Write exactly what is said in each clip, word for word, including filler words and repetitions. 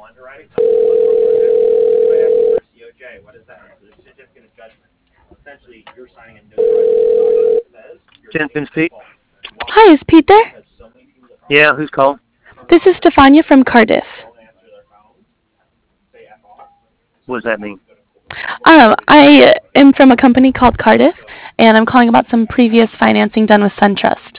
underwriting. C O J, what is that? It's a certificate of judgment. Essentially, you're signing a note that says Jensen Pete. Hi, is Pete there? Yeah, who's calling? This is Stefania from Cardiff. What does that mean? Um, I am from a company called Cardiff, and I'm calling about some previous financing done with SunTrust.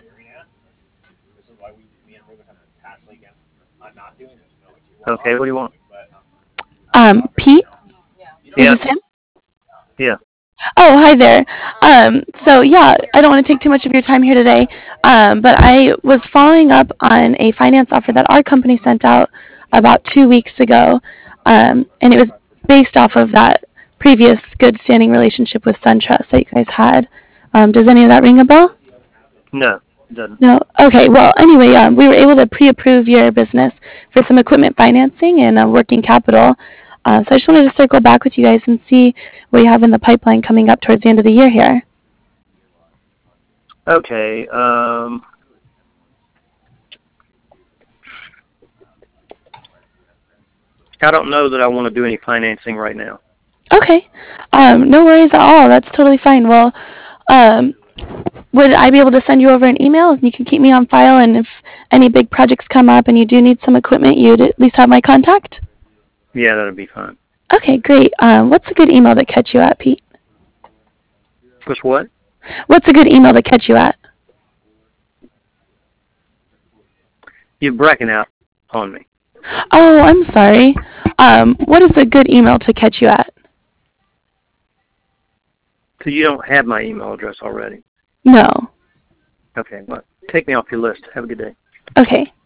Okay, what do you want? Um, Pete? Is Yeah. this him? Yeah. Oh, hi there. Um, so yeah, I don't want to take too much of your time here today, um, but I was following up on a finance offer that our company sent out about two weeks ago, um, and it was based off of that previous good standing relationship with SunTrust that you guys had. Um, does any of that ring a bell? No, it doesn't. No. Okay. Well, anyway, um, we were able to pre-approve your business for some equipment financing and uh, working capital. Uh, so I just wanted to circle back with you guys and see what you have in the pipeline coming up towards the end of the year here. Okay. Um, I don't know that I want to do any financing right now. Okay. Um, no worries at all. That's totally fine. Well, um, would I be able to send you over an email and you can keep me on file? And if any big projects come up and you do need some equipment, you'd at least have my contact? Yeah, that'll be fine. Okay, great. Um, what's a good email to catch you at, Pete? What's what? What's a good email to catch you at? You're breaking out on me. Oh, I'm sorry. Um, what is a good email to catch you at? So you don't have my email address already? No. Okay, well, take me off your list. Have a good day. Okay.